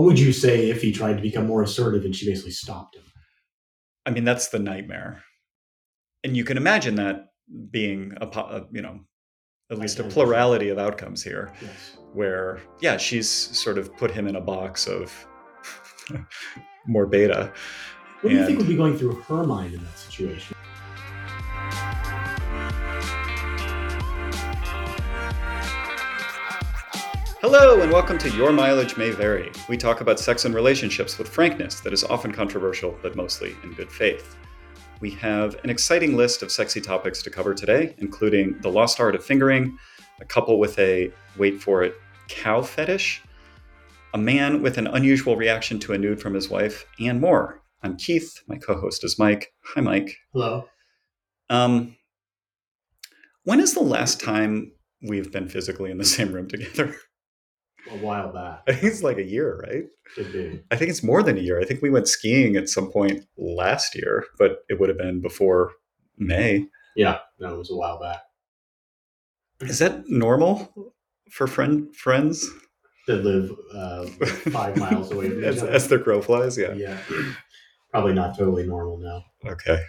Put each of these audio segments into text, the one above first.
What would you say if he tried to become more assertive and she basically stopped him? I mean, that's the nightmare. And you can imagine that being at least a plurality of outcomes here, Yes. where, yeah, she's sort of put him in a box of more beta. What do you think would be going through her mind in that situation? Hello, and welcome to Your Mileage May Vary. We talk about sex and relationships with frankness that is often controversial, but mostly in good faith. We have an exciting list of sexy topics to cover today, including the lost art of fingering, a couple with a, wait for it, cow fetish, a man with an unusual reaction to a nude from his wife, and more. I'm Keith. My co-host is Mike. Hi, Mike. Hello. When is the last time we've been physically in the same room together? A while back. I think it's like a year, right? Could be. I think it's more than a year. I think we went skiing at some point last year, but it would have been before May. Yeah, no, it was a while back. Is that normal for friends that live 5 miles away from each other? As the crow flies? Yeah. Yeah. Probably not totally normal now. Okay.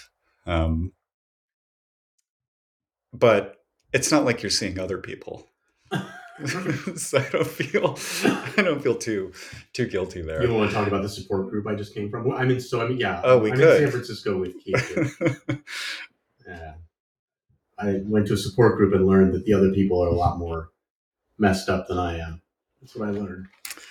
But it's not like you're seeing other people. So I don't feel too guilty there. You don't want to talk about the support group I just came from? Yeah. Oh, we I'm could. in San Francisco with Keith. I went to a support group and learned that the other people are a lot more messed up than I am. That's what I learned.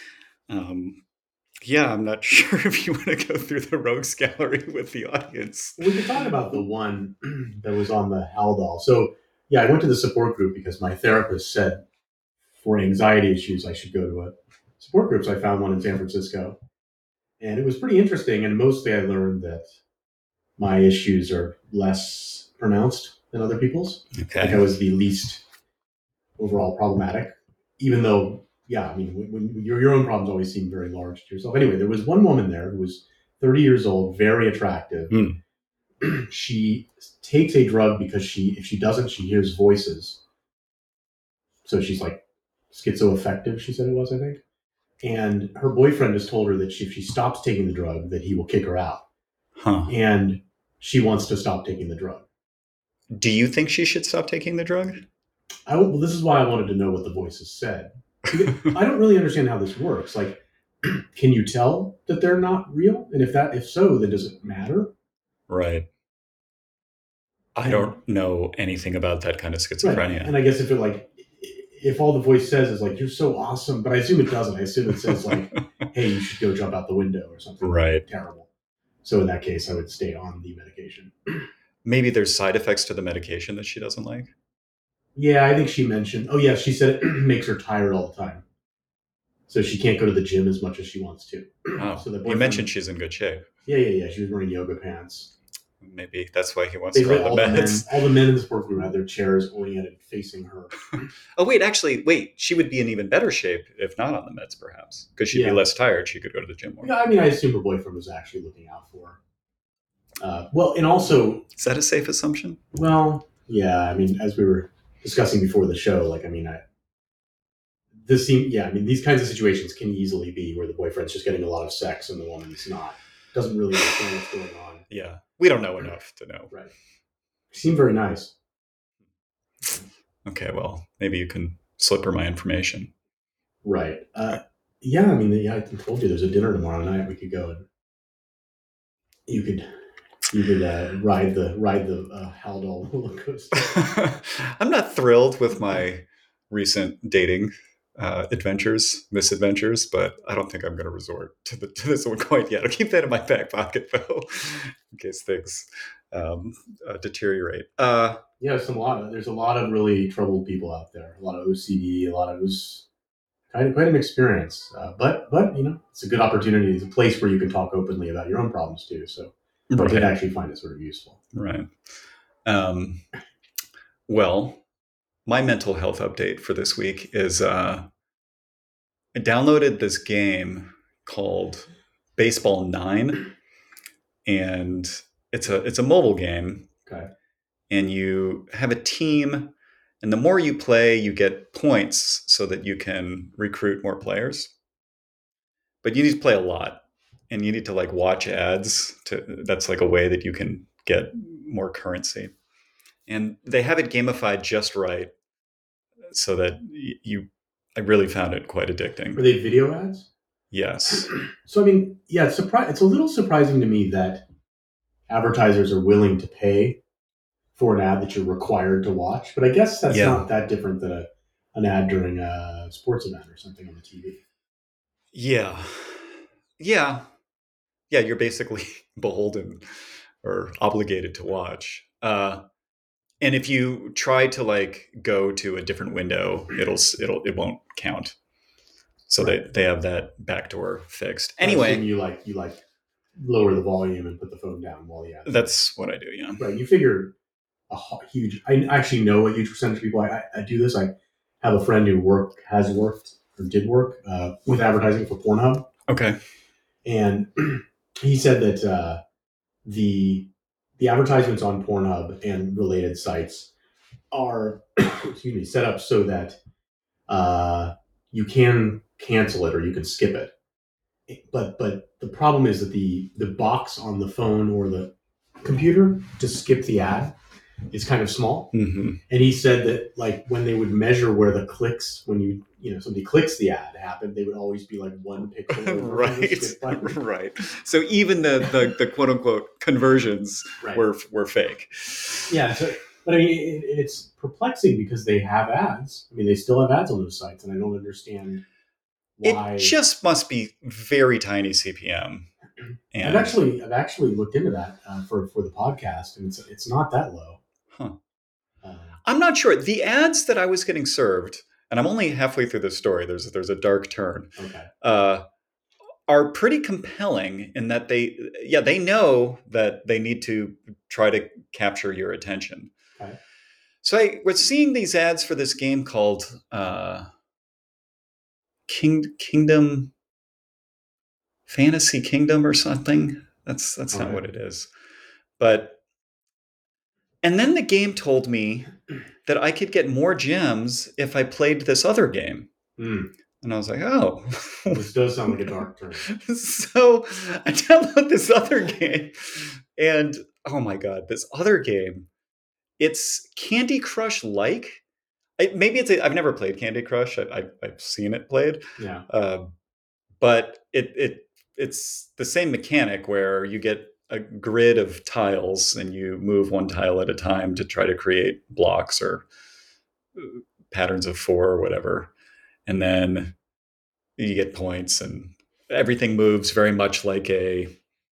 Yeah, I'm not sure if you want to go through the rogues gallery with the audience. We could talk about the one that was on the Haldol. So, yeah, I went to the support group because my therapist said for anxiety issues I should go to a support group. So I found one in San Francisco. And it was pretty interesting. And mostly I learned that my issues are less pronounced than other people's. Okay. Like I was the least overall problematic, even though, yeah, I mean, when your own problems always seem very large to yourself. Anyway, there was one woman there who was 30 years old, very attractive. She takes a drug because if she doesn't, she hears voices. So she's like schizoaffective, she said it was, I think. And her boyfriend has told her that if she stops taking the drug, that he will kick her out. Huh. And she wants to stop taking the drug. Do you think she should stop taking the drug? Well, this is why I wanted to know what the voices said. I don't really understand how this works. Like, can you tell that they're not real? And if so, then does it matter? Right. I don't know anything about that kind of schizophrenia. Right. And I guess if all the voice says is like, you're so awesome, but I assume it doesn't. I assume it says like, hey, you should go jump out the window or something. Right. Terrible. So in that case, I would stay on the medication. Maybe there's side effects to the medication that she doesn't like. Yeah, I think she mentioned. Oh, yeah, she said it makes her tired all the time, so she can't go to the gym as much as she wants to. Oh, so you mentioned she's in good shape. Yeah. She was wearing yoga pants. Maybe that's why he wants her on the meds. All the men in the support group had their chairs oriented facing her. Oh, wait. She would be in even better shape if not on the meds, perhaps, because she'd be less tired. She could go to the gym more. Yeah, I mean, I assume her boyfriend was actually looking out for her. Well, and also... Is that a safe assumption? Well, yeah, I mean, as we were discussing before the show, these kinds of situations can easily be where the boyfriend's just getting a lot of sex and the woman's not. Doesn't really understand what's going on. Yeah, we don't know enough to know. Right. She seemed very nice. Okay, well, maybe you can slip her my information. Right. Yeah, I mean, I told you there's a dinner tomorrow night. We could go and you could ride the Haldol roller coaster. I'm not thrilled with my recent dating misadventures, but I don't think I'm going to resort to this one quite yet. I'll keep that in my back pocket though, in case things deteriorate. There's a lot of really troubled people out there. A lot of OCD. A lot of quite an experience. But it's a good opportunity. It's a place where you can talk openly about your own problems too. So. I did actually find it sort of useful. Right. Well, my mental health update for this week is I downloaded this game called Baseball 9, and it's a mobile game. Okay. And you have a team, and the more you play, you get points so that you can recruit more players. but you need to play a lot, and you need to like watch ads. That's like a way that you can get more currency. And they have it gamified just right, so that you. I really found it quite addicting. Are they video ads? Yes. So I mean, yeah, it's a little surprising to me that advertisers are willing to pay for an ad that you're required to watch. But I guess that's not that different than an ad during a sports event or something on the TV. Yeah. Yeah. Yeah. You're basically beholden or obligated to watch. And if you try to like go to a different window, it won't count. So right. they have that backdoor fixed. Anyway, you lower the volume and put the phone down while you have. That's what I do. Yeah. Right. You figure a huge. I actually know a huge percentage of people. I do this. I have a friend who did work with advertising for Pornhub. Okay. And he said that the advertisements on Pornhub and related sites are set up so that you can cancel it or you can skip it. But the problem is that the box on the phone or the computer to skip the ad is kind of small. Mm-hmm. And he said that like when they would measure where the clicks, when somebody clicks the ad happened, they would always be like one pixel over right. Right. So even the quote unquote conversions right. were fake. Yeah. So, but I mean, it's perplexing because they have ads. I mean, they still have ads on those sites, and I don't understand why. It just must be very tiny CPM. And I've actually looked into that for the podcast, and it's not that low. Huh. I'm not sure. The ads that I was getting served, and I'm only halfway through the story. There's a dark turn. Okay. Are pretty compelling in that they know that they need to try to capture your attention. Okay. So I was seeing these ads for this game called Kingdom Fantasy Kingdom or something. That's not what it is. And then the game told me that I could get more gems if I played this other game. Mm. And I was like, oh. This does sound like a dark turn. So I download this other game. And oh my God, this other game, it's Candy Crush-like. Maybe I've never played Candy Crush. I've seen it played. Yeah. But it's the same mechanic where you get a grid of tiles and you move one tile at a time to try to create blocks or patterns of 4 or whatever. And then you get points and everything moves very much like a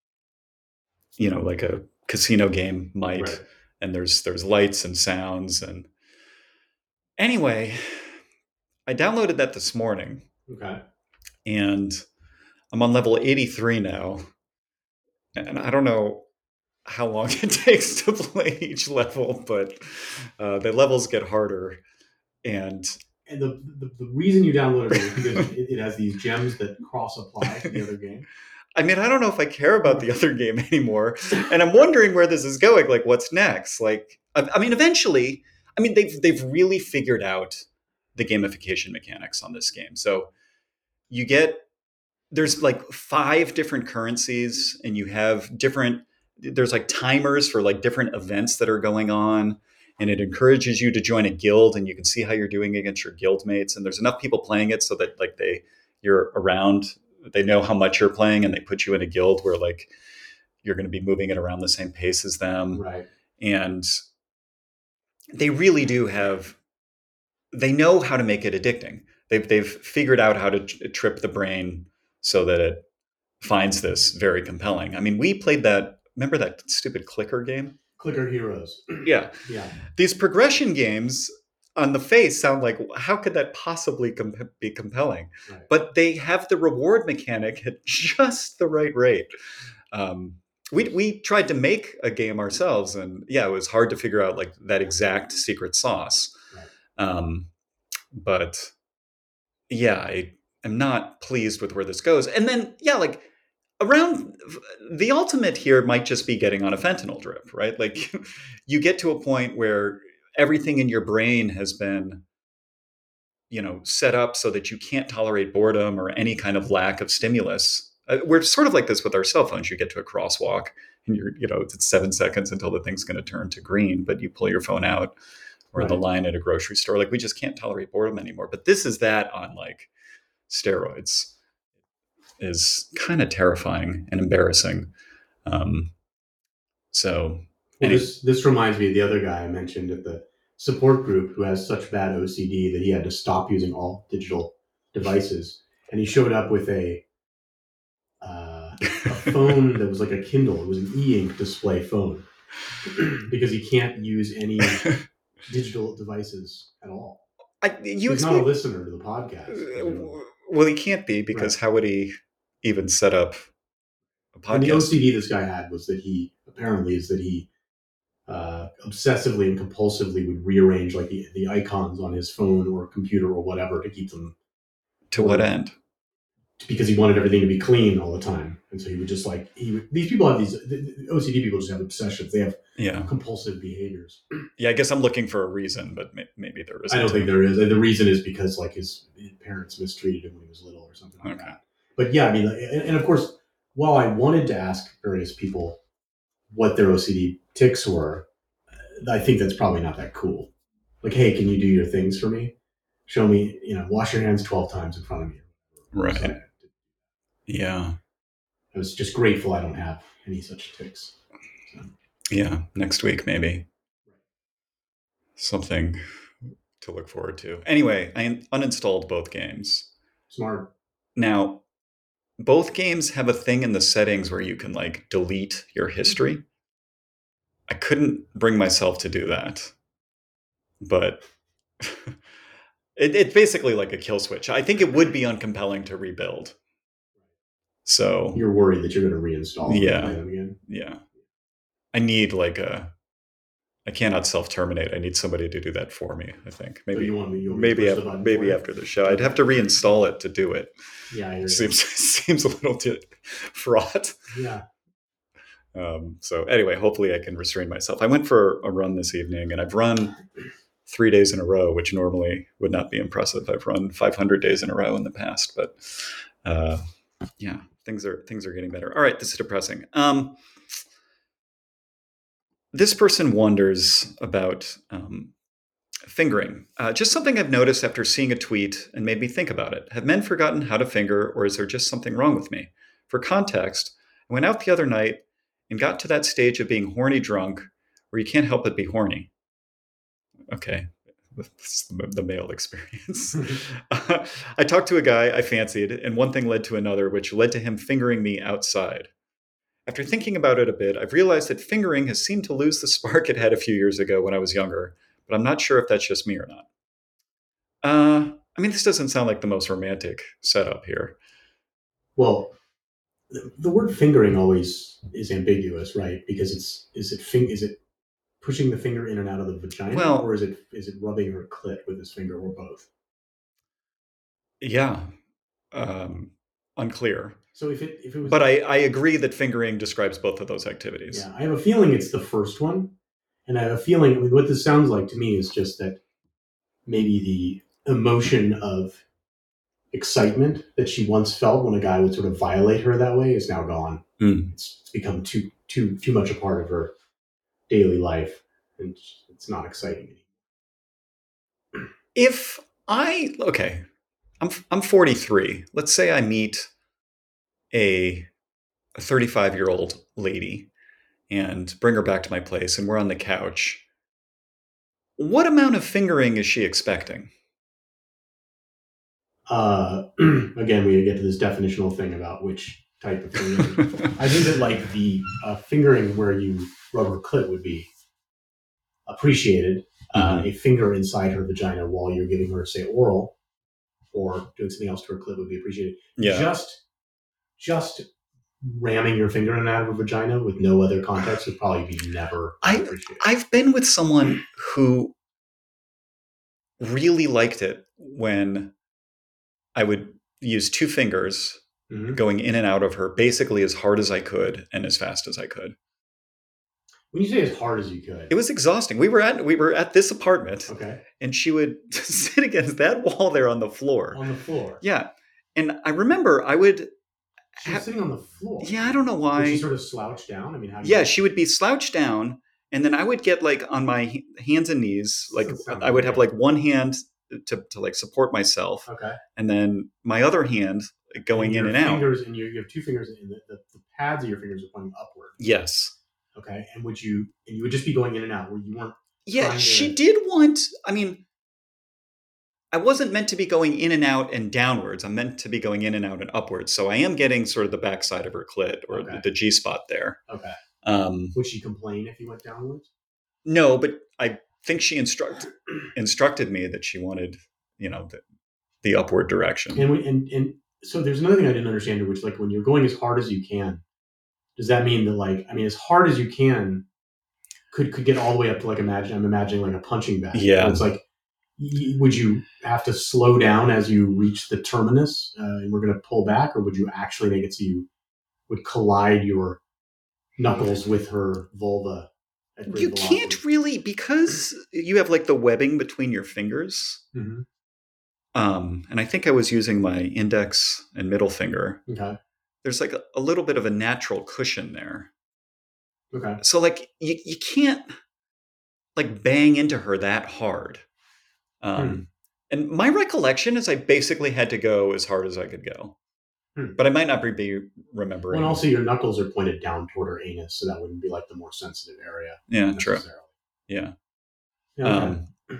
casino game might. Right. And there's lights and sounds. And anyway, I downloaded that this morning. Okay. And I'm on level 83 now. And I don't know how long it takes to play each level, but the levels get harder. And the reason you downloaded it is because it has these gems that cross-apply to the other game. I mean, I don't know if I care about the other game anymore. And I'm wondering where this is going. Like, what's next? Like, I mean, eventually, they've really figured out the gamification mechanics on this game. So there's like 5 different currencies and you have there's like timers for like different events that are going on. And it encourages you to join a guild and you can see how you're doing against your guild mates. And there's enough people playing it so that like you're around, they know how much you're playing and they put you in a guild where like you're going to be moving at around the same pace as them. Right. And they really they know how to make it addicting. They've figured out how to trip the brain so that it finds this very compelling. I mean, we played remember that stupid clicker game? Clicker Heroes. Yeah. Yeah. These progression games on the face sound like, how could that possibly be compelling? Right. But they have the reward mechanic at just the right rate. We tried to make a game ourselves, and yeah, it was hard to figure out like that exact secret sauce. Right. But yeah, I am not pleased with where this goes. And then, yeah, like around the ultimate here might just be getting on a fentanyl drip, right? Like you get to a point where everything in your brain has been set up so that you can't tolerate boredom or any kind of lack of stimulus. We're sort of like this with our cell phones. You get to a crosswalk and it's 7 seconds until the thing's going to turn to green, but you pull your phone out, or the line at a grocery store. Like, we just can't tolerate boredom anymore. But this is that on like steroids. Is kind of terrifying and embarrassing. This reminds me of the other guy I mentioned at the support group who has such bad OCD that he had to stop using all digital devices, and he showed up with a phone that was like a Kindle. It was an e-ink display phone because he can't use any digital devices at all. He's not a listener to the podcast. Well, he can't be, because how would he even set up a podcast? And the OCD this guy had was that he obsessively and compulsively would rearrange like the icons on his phone or computer or whatever to keep them. To what end? Because he wanted everything to be clean all the time, and so he would just these people have the OCD people just have obsessions. They have compulsive behaviors. Yeah, I guess I'm looking for a reason, but maybe there isn't. I don't think there is. The reason is because like his parents mistreated him when he was little or something like that. But yeah, I mean, and of course, while I wanted to ask various people what their OCD tics were, I think that's probably not that cool. Like, hey, can you do your things for me? Show me, wash your hands 12 times in front of me. Right. So yeah. I was just grateful I don't have any such tics. So. Yeah, next week maybe. Something to look forward to. Anyway, I uninstalled both games. Smart. Now, both games have a thing in the settings where you can like delete your history. I couldn't bring myself to do that, but it's basically like a kill switch. I think it would be uncompelling to rebuild. So you're worried that you're going to reinstall them and play them again? Yeah. I need I cannot self-terminate. I need somebody to do that for me, I think. Maybe maybe after the show. I'd have to reinstall it to do it. Yeah, I hear seems a little fraught. Yeah. So anyway, hopefully I can restrain myself. I went for a run this evening, and I've run 3 days in a row, which normally would not be impressive. I've run 500 days in a row in the past, but yeah, things are getting better. All right, this is depressing. This person wonders about fingering. Just something I've noticed after seeing a tweet and made me think about it. Have men forgotten how to finger, or is there just something wrong with me? For context, I went out the other night and got to that stage of being horny drunk where you can't help but be horny. Okay, that's the male experience. I talked to a guy I fancied, and one thing led to another, which led to him fingering me outside. After thinking about it a bit, I've realized that fingering has seemed to lose the spark it had a few years ago when I was younger, but I'm not sure if that's just me or not. I mean, this doesn't sound like the most romantic setup here. Well, the word fingering always is ambiguous, right? Because is it pushing the finger in and out of the vagina, or is it rubbing her clit with his finger, or both? Yeah, unclear. So if it was, but I agree that fingering describes both of those activities. Yeah, I have a feeling it's the first one, and I have a feeling what this sounds like to me is just that maybe the emotion of excitement that she once felt when a guy would sort of violate her that way is now gone. It's become too much a part of her daily life, and it's not exciting anymore. I'm 43. Let's say I meet a 35-year-old lady and bring her back to my place, and we're on the couch. What amount of fingering is she expecting? Again, we get to this definitional thing about which type of fingering. I think that like the fingering where you rub her clit would be appreciated. A finger inside her vagina while you're giving her, say, oral, or doing something else to her clit would be appreciated. Yeah. Just ramming your finger in and out of her vagina with no other context would probably be never appreciated. I've been with someone who really liked it when I would use 2 fingers going in and out of her basically as hard as I could and as fast as I could. When you say as hard as you could, It was exhausting. We were at this apartment, okay, and she would sit against that wall there on the floor. on the floor. Yeah, and I remember I would. She was sitting on the floor. Yeah, I don't know Would she why. sort of slouch down? I mean, how do Yeah, you... she would be slouched down, and then I would get like on my hands and knees. Like Doesn't sound I would have good. like one hand to like support myself, Okay. and then my other hand going in your and out. fingers, and you have two fingers, and the pads of your fingers are pointing upward. Yes. Okay, and you would just be going in and out where you weren't. Yeah, she did want. I mean, I wasn't meant to be going in and out and downwards. I'm meant to be going in and out and upwards. So I am getting sort of the backside of her clit or the G spot there. Okay. Um, Would she complain if you went downwards? No, but I think she instructed me that she wanted, the upward direction. And so there's another thing I didn't understand, which like when you're going as hard as you can, does that mean that like, I mean, as hard as you can could get all the way up to like, I'm imagining like a punching bag. Yeah. It's like, would you have to slow down as you reach the terminus and we're going to pull back, or would you actually make it so you would collide your knuckles with her vulva? You can't really, because you have like the webbing between your fingers. Mm-hmm. And I think I was using my index and middle finger. Okay. There's like a little bit of a natural cushion there. Okay. So like you can't like bang into her that hard. And my recollection is I basically had to go as hard as I could go. But I might not be remembering. Well, and also your knuckles are pointed down toward her anus, so that wouldn't be like the more sensitive area. Yeah, true. Yeah. Okay.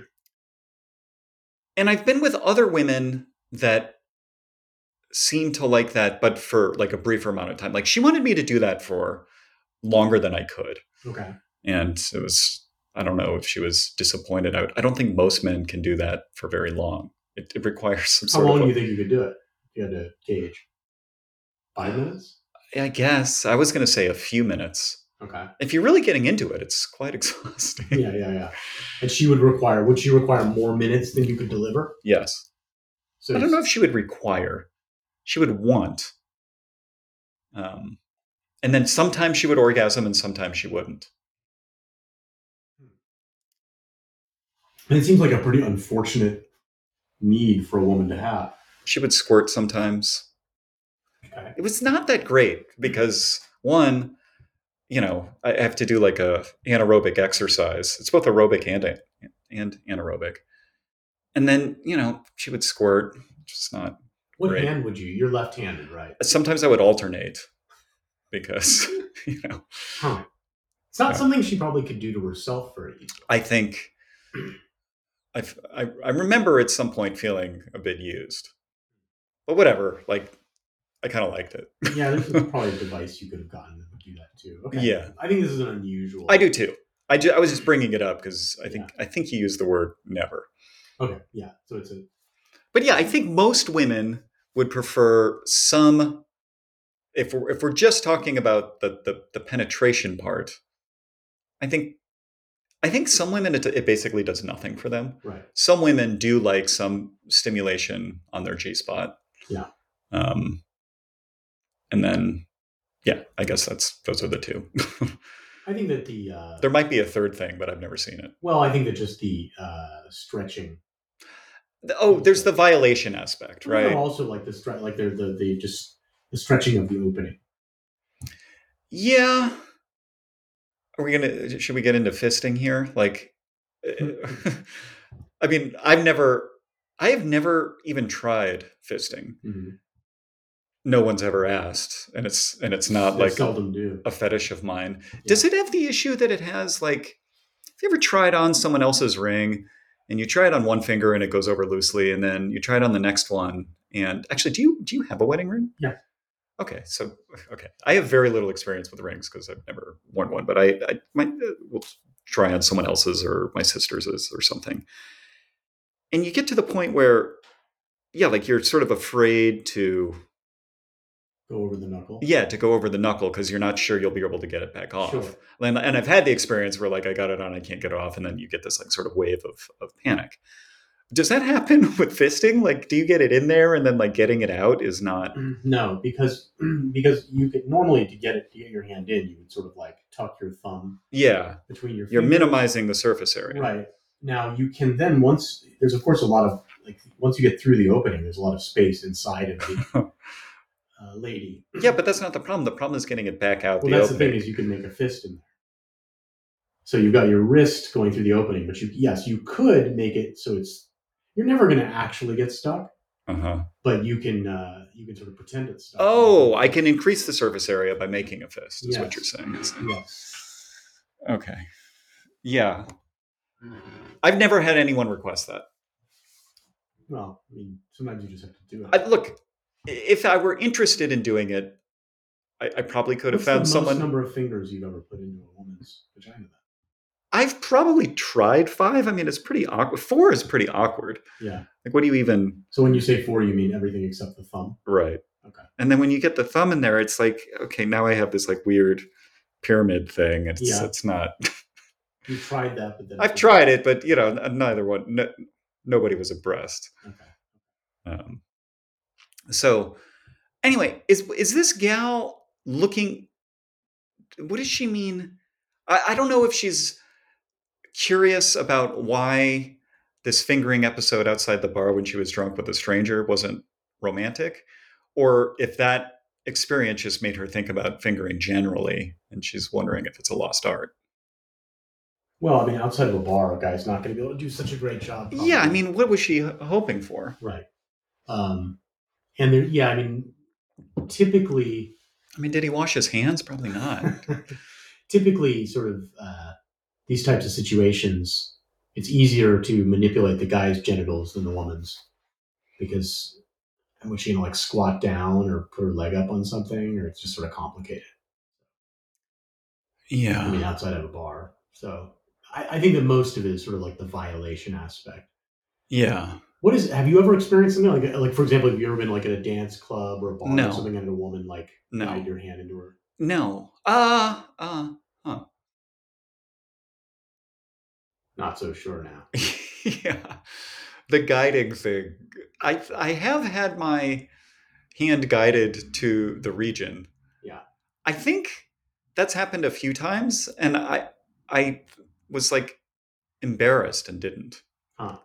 And I've been with other women that seem to like that, but for like a briefer amount of time. Like she wanted me to do that for longer than I could. Okay. And it was, I don't know if she was disappointed. I don't think most men can do that for very long. It requires some sort of... How long do you think you could do it if you had to gauge? 5 minutes? I guess. I was going to say a few minutes. Okay. If you're really getting into it, it's quite exhausting. Yeah. And she would she require more minutes than you could deliver? Yes. So I don't know if she would require. She would want. And then sometimes she would orgasm and sometimes she wouldn't. And it seems like a pretty unfortunate need for a woman to have. She would squirt sometimes. Okay. It was not that great because, one, I have to do like a anaerobic exercise. It's both aerobic and anaerobic. And then, she would squirt, which is not What great. hand would you? You're left-handed, right? Sometimes I would alternate because, Huh. It's not something she probably could do to herself very easily. I think I remember at some point feeling a bit used. But whatever, like, I kind of liked it. Yeah, this is probably a device you could have gotten that would do that too. Okay. Yeah. I think this is an unusual... I do too. I was just bringing it up because I think you used the word never. Okay, yeah. So it's But yeah, I think most women would prefer some... If we're just talking about the penetration part, I think some women it basically does nothing for them. Right. Some women do like some stimulation on their G-spot. Yeah. And then, yeah, I guess those are the two. I think that there might be a third thing, but I've never seen it. Well, I think that just the stretching. There's the violation aspect, right? Also, like the the stretching of the opening. Yeah. Should we get into fisting here? Like, I mean, I have never even tried fisting. Mm-hmm. No one's ever asked, and it's not like seldom do. A fetish of mine. Yeah. Does it have the issue that it has like, have you ever tried on someone else's ring and you try it on one finger and it goes over loosely, and then you try it on the next one? And actually, do you have a wedding ring? Yeah. Okay, I have very little experience with rings because I've never worn one, but I might will try on someone else's or my sister's or something. And you get to the point where, yeah, like you're sort of afraid to go over the knuckle. Yeah, to go over the knuckle because you're not sure you'll be able to get it back off. Sure. And I've had the experience where like I got it on, I can't get it off, and then you get this like sort of wave of panic. Does that happen with fisting? Like, do you get it in there and then like getting it out is not? No, because you could normally to get your hand in, you would sort of like tuck your thumb Yeah, between your you're fingers. minimizing the surface area. Right. Now you can then once there's of course a lot of like once you get through the opening, there's a lot of space inside of the lady. Yeah, but that's not the problem. The problem is getting it back out. Well, that's the thing is you can make a fist in there. So you've got your wrist going through the opening, but you could make it so you're never going to actually get stuck. But you can sort of pretend it's stuck. Oh, I can increase the surface area by making a fist. Is Yes. what you're saying? Yes. Okay. Yeah. I've never had anyone request that. Well, I mean, sometimes you just have to do it. Look, if I were interested in doing it, I probably could have found someone. What's the most number of fingers you've ever put into a woman's vagina? I've probably tried 5. I mean, it's pretty awkward. 4 is pretty awkward. Yeah. Like, what do you even? So when you say 4, you mean everything except the thumb? Right. Okay. And then when you get the thumb in there, it's like, okay, now I have this like weird pyramid thing. It's not. You tried that, but then I've tried it, but neither one. Nobody was abreast. Okay. So, anyway, is this gal looking? What does she mean? I don't know if she's curious about why this fingering episode outside the bar when she was drunk with a stranger wasn't romantic, or if that experience just made her think about fingering generally, and she's wondering if it's a lost art. Well, I mean, outside of a bar, a guy's not going to be able to do such a great job. Probably. Yeah, I mean, what was she hoping for? Right. And I mean, typically. I mean, did he wash his hands? Probably not. Typically, sort of these types of situations, it's easier to manipulate the guy's genitals than the woman's, because when she can like squat down or put her leg up on something, or it's just sort of complicated. Yeah. I mean, outside of a bar. So I think that most of it is sort of like the violation aspect. Yeah. Have you ever experienced something like for example, have you ever been like at a dance club or a bar No. or something and a woman like guide your hand into her? No. Not so sure now. Yeah. The guiding thing. I have had my hand guided to the region. Yeah. I think that's happened a few times, and I was like embarrassed and didn't. Huh.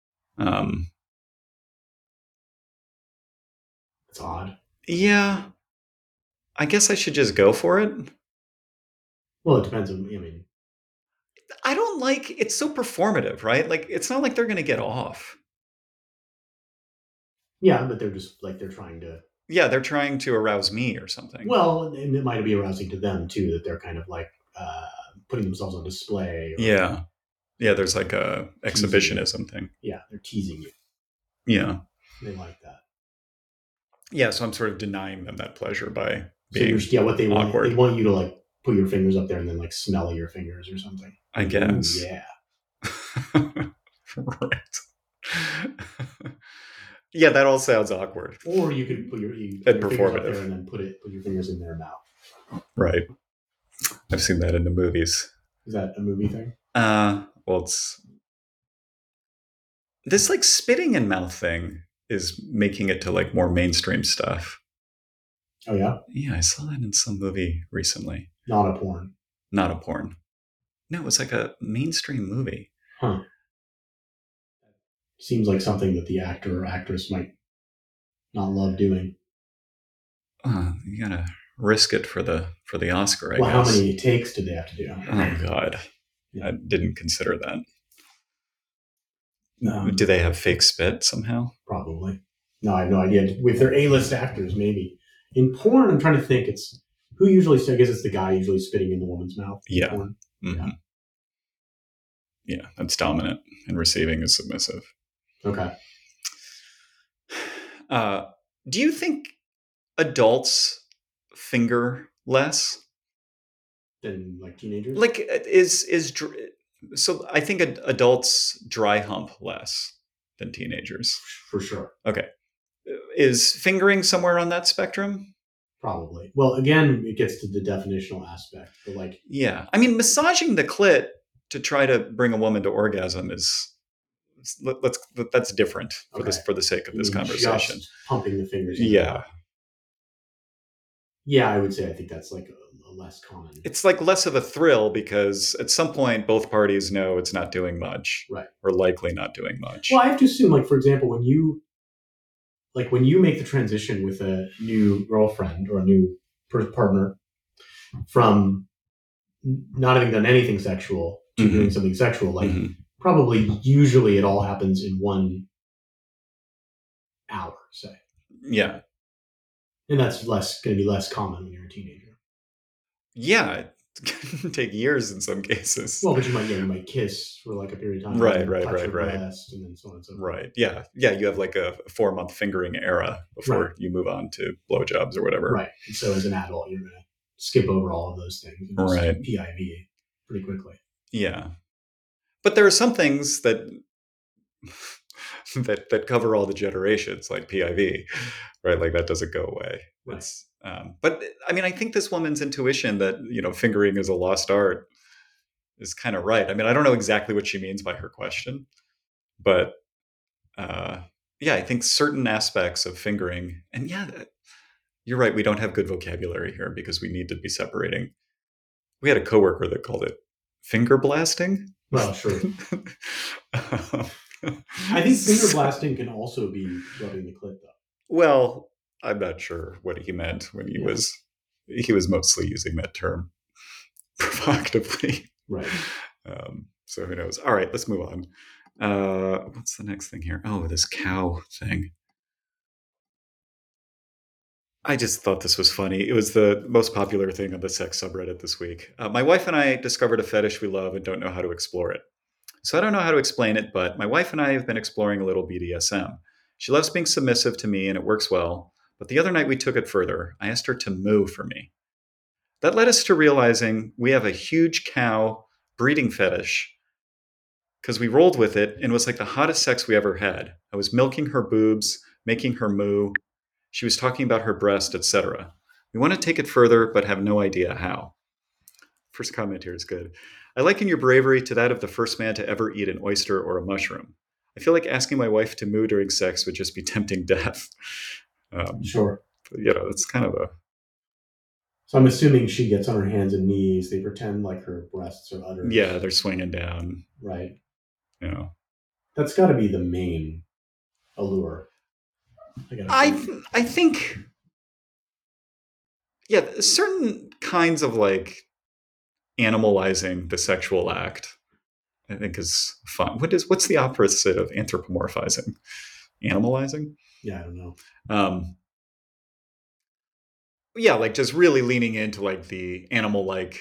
It's odd. Yeah. I guess I should just go for it. Well, it depends on, I mean. I don't like, it's so performative, right? Like, it's not like they're going to get off. Yeah, but they're just like, they're trying to. Yeah, they're trying to arouse me or something. Well, and it might be arousing to them too, that they're kind of like putting themselves on display. Yeah. Yeah, there's like a exhibitionism thing. Yeah, they're teasing you. Yeah. They like that. Yeah, so I'm sort of denying them that pleasure by being what they want. awkward. They want you to like put your fingers up there and then like smell your fingers or something. I guess. Ooh, yeah. Right. Yeah, that all sounds awkward. Or you could put your fingers up there and then put your fingers in their mouth. Right. I've seen that in the movies. Is that a movie thing? Well, it's this like spitting in mouth thing is making it to like more mainstream stuff. Oh yeah? Yeah, I saw that in some movie recently. Not a porn. Not a porn. No, it was like a mainstream movie. Huh. Seems like something that the actor or actress might not love doing. You gotta risk it for the Oscar, I guess. How many takes did they have to do? Oh God. Yeah. I didn't consider that. Do they have fake spit somehow? Probably. No, I have no idea. If they're A-list actors, maybe. In porn, I'm trying to think. It's who usually. I guess it's the guy usually spitting in the woman's mouth. Yeah. Mm-hmm. Yeah, that's dominant, and receiving is submissive. Okay. Do you think adults finger less than like teenagers? Like so I think adults dry hump less than teenagers. For sure. Okay. Is fingering somewhere on that spectrum? Probably. Well, again, it gets to the definitional aspect. But yeah. I mean, massaging the clit to try to bring a woman to orgasm is that's different for Okay. for the sake of You this mean conversation. just pumping the fingers. Yeah. Yeah, I would say I think that's like a less common. It's like less of a thrill because at some point both parties know it's not doing much. Right. Or likely not doing much. Well, I have to assume, like, for example, when you make the transition with a new girlfriend or a new partner from not having done anything sexual to Mm-hmm. doing something sexual, like Mm-hmm. probably usually it all happens in 1 hour, say. Yeah. And that's going to be less common when you're a teenager. Yeah, it can take years in some cases. Well, but you might kiss for like a period of time. Right. Breast, and then so on and so forth. Right. Yeah. Yeah. You have like a 4-month fingering era before you move on to blowjobs or whatever. Right. And so as an adult, you're going to skip over all of those things and just PIV pretty quickly. Yeah. But there are some things that that cover all the generations, like PIV, right? Like that doesn't go away. Right. But I mean, I think this woman's intuition that, fingering is a lost art is kind of right. I mean, I don't know exactly what she means by her question, but yeah, I think certain aspects of fingering, and yeah, you're right. We don't have good vocabulary here because we need to be separating. We had a coworker that called it finger blasting. Well, sure. I think finger blasting can also be rubbing the clit, though. Well, I'm not sure what he meant when he was mostly using that term provocatively. Right. So who knows? All right, let's move on. What's the next thing here? Oh, this cow thing. I just thought this was funny. It was the most popular thing on the sex subreddit this week. My wife and I discovered a fetish we love and don't know how to explore it. So I don't know how to explain it, but my wife and I have been exploring a little BDSM. She loves being submissive to me and it works well. But the other night we took it further. I asked her to moo for me. That led us to realizing we have a huge cow breeding fetish because we rolled with it and it was like the hottest sex we ever had. I was milking her boobs, making her moo. She was talking about her breast, etc. We want to take it further, but have no idea how. First comment here is good. I liken your bravery to that of the first man to ever eat an oyster or a mushroom. I feel like asking my wife to moo during sex would just be tempting death. Sure. It's kind of a... So I'm assuming she gets on her hands and knees. They pretend like her breasts are udders. Yeah, they're swinging down. Right. That's got to be the main allure. I think... Yeah, certain kinds of like animalizing the sexual act, I think is fun. What's the opposite of anthropomorphizing? Animalizing? Yeah, I don't know. Yeah, like just really leaning into like the animal-like,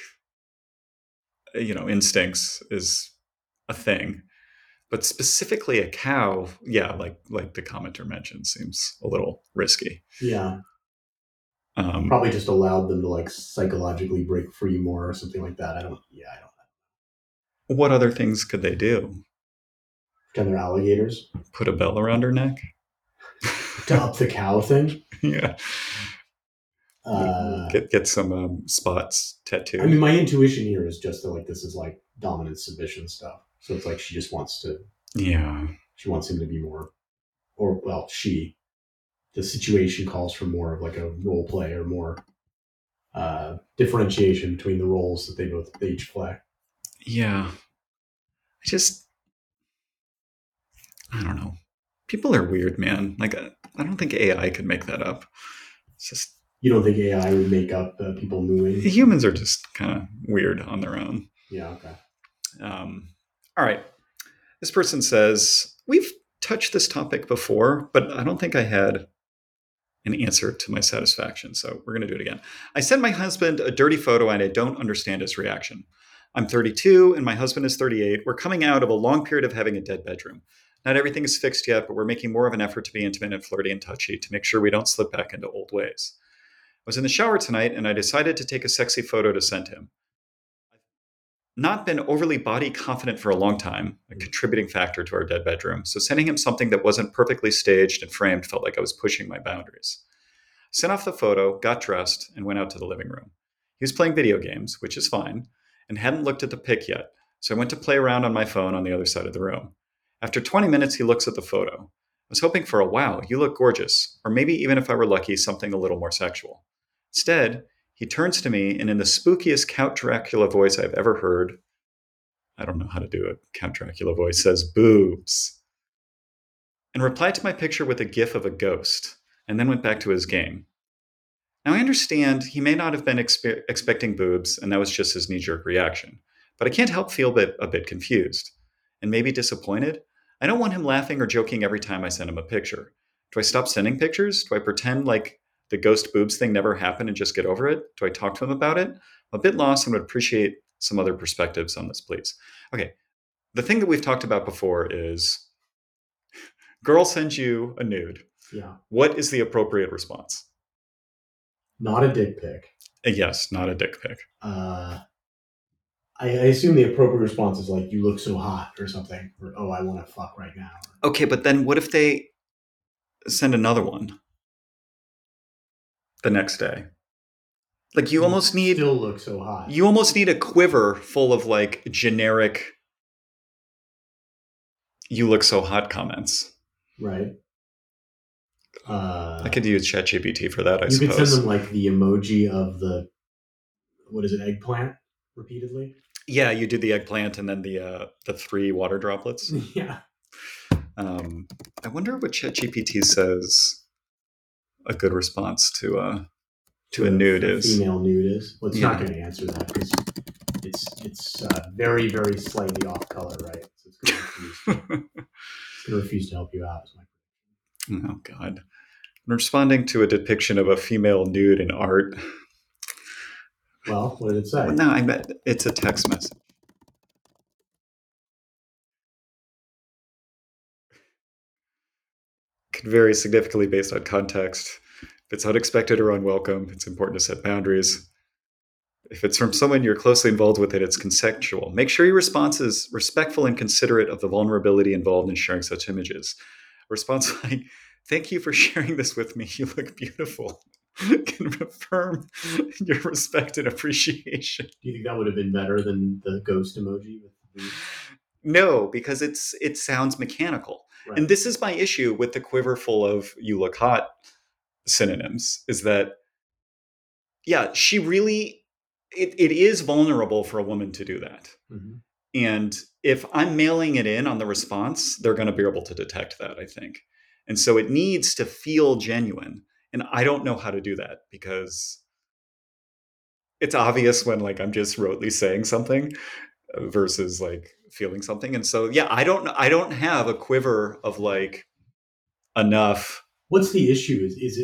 instincts is a thing. But specifically a cow, yeah, like the commenter mentioned, seems a little risky. Yeah. Probably just allowed them to like psychologically break free more or something like that. I don't know. What other things could they do? Pretend they're alligators. Put a bell around her neck? To up the cow thing? Yeah. Get some spots tattooed. I mean, my intuition here is just that like this is like dominant submission stuff. So it's like she just wants to. Yeah. She wants him to be more, or well, she. The situation calls for more of like a role play or more differentiation between the roles that they each play. Yeah. I don't know. People are weird, man. Like, I don't think AI could make that up. It's just... You don't think AI would make up people mooing? Humans are just kind of weird on their own. Yeah, okay. All right. This person says, we've touched this topic before, but I don't think I had an answer to my satisfaction. So we're going to do it again. I sent my husband a dirty photo and I don't understand his reaction. I'm 32 and my husband is 38. We're coming out of a long period of having a dead bedroom. Not everything is fixed yet, but we're making more of an effort to be intimate and flirty and touchy to make sure we don't slip back into old ways. I was in the shower tonight and I decided to take a sexy photo to send him. I've not been overly body confident for a long time, a contributing factor to our dead bedroom. So sending him something that wasn't perfectly staged and framed felt like I was pushing my boundaries. I sent off the photo, got dressed, and went out to the living room. He was playing video games, which is fine, and hadn't looked at the pic yet. So I went to play around on my phone on the other side of the room. After 20 minutes, he looks at the photo. I was hoping for a wow, you look gorgeous, or maybe even if I were lucky, something a little more sexual. Instead, he turns to me and in the spookiest Count Dracula voice I've ever heard, I don't know how to do a Count Dracula voice, says boobs, and replied to my picture with a gif of a ghost, and then went back to his game. Now, I understand he may not have been expecting boobs, and that was just his knee-jerk reaction, but I can't help feel a bit confused, and maybe disappointed. I don't want him laughing or joking every time I send him a picture. Do I stop sending pictures? Do I pretend like the ghost boobs thing never happened and just get over it? Do I talk to him about it? I'm a bit lost and would appreciate some other perspectives on this, please. Okay, the thing that we've talked about before is girl sends you a nude. Yeah. What is the appropriate response? Not a dick pic. Yes, not a dick pic. I assume the appropriate response is like, you look so hot or something, or oh, I want to fuck right now. Okay, but then what if they send another one the next day? Like you almost need still look so hot. You almost need a quiver full of like generic "you look so hot" comments. Right. I could use ChatGPT for that. I suppose you could send them like the emoji of the eggplant repeatedly. Yeah, you do the eggplant and then the 3 water droplets. Yeah. I wonder what ChatGPT says a good response to a nude is. Female nude is. Well, it's not going to answer that because it's very, very slightly off color, right? So it's going to refuse to help you out. Oh God! I'm responding to a depiction of a female nude in art. Well, what did it say? Well, no, I bet it's a text message. Could vary significantly based on context. If it's unexpected or unwelcome, it's important to set boundaries. If it's from someone you're closely involved with, it's consensual. Make sure your response is respectful and considerate of the vulnerability involved in sharing such images. A response like, "Thank you for sharing this with me. You look beautiful," can affirm your respect and appreciation. Do you think that would have been better than the ghost emoji? No, because it sounds mechanical. Right. And this is my issue with the quiver full of "you look hot" synonyms, is that, yeah, she really, it is vulnerable for a woman to do that. Mm-hmm. And if I'm mailing it in on the response, they're going to be able to detect that, I think. And so it needs to feel genuine. And I don't know how to do that because it's obvious when like I'm just rotely saying something versus like feeling something. And so, yeah, I don't have a quiver of like enough. What's the issue? Is